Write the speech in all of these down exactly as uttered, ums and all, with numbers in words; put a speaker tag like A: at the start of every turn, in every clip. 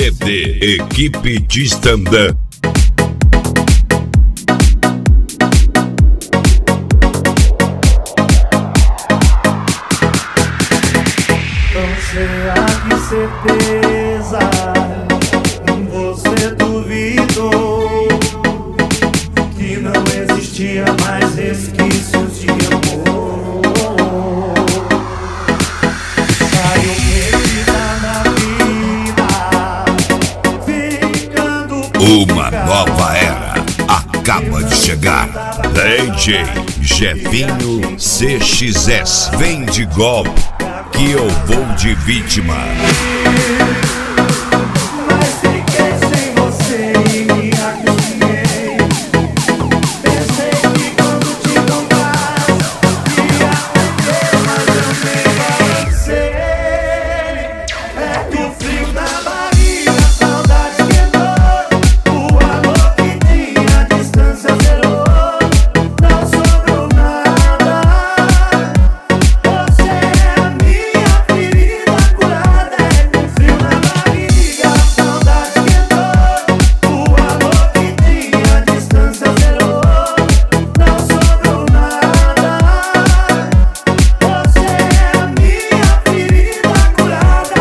A: C D Equipe de Stand-up.
B: Tão cheia de certeza, você duvidou que não existia mais resquícios de amor. Saiu perdida na vida, ficando.
A: Uma nova era acaba de chegar. D J Jefinho C X S. Vem de golpe que eu vou de vítima.
B: Mas fiquei sem você e me acostumei. Pensei que quando te encontrasse ia ter, mas eu nem balancei. É que o frio da barriga, a saudade esquentou. O amor que tinha, a distância zerou. Não sobrou nada. Você é a minha ferida curada. É que o frio na barriga, a saudade esquentou. O amor que tinha, a distância zerou. Não sobrou nada. Você é a minha ferida curada.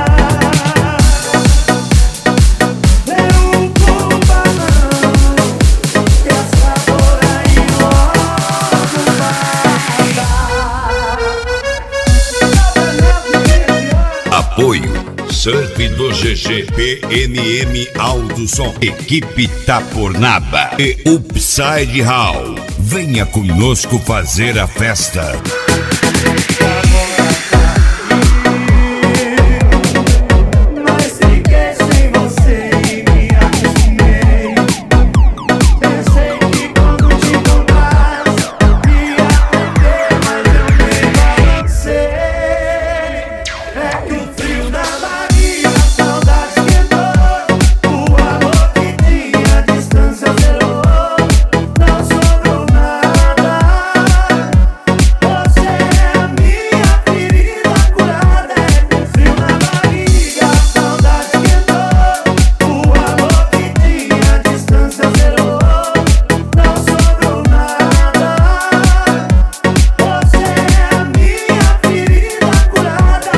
B: Eu culpa não, que essa dor aí logo vai.
A: Apoio Surf do G G, P N M Alto Som, Equipe Tapornaba e Upside Hall. Venha conosco fazer a festa.
B: Mas fiquei sem você e me acostumei. Pensei que quando te encontrasse ia ter, mas eu nem balancei. É que o frio da barriga, a saudade esquentou. O amor que tinha, a distância zerou. Não sobrou nada. Você é a minha ferida curada. É que o frio na barriga, a saudade esquentou. O amor que tinha, a distância zerou. Não sobrou nada. Você é a minha ferida curada.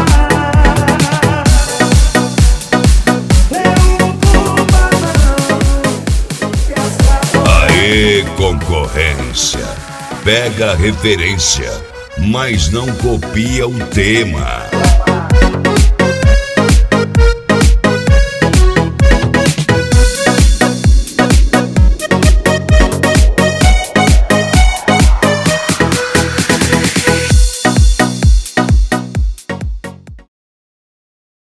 B: Eu culpa não, que essa dor.
A: Aê, concorrência. Pega a referência, mas não copia o tema.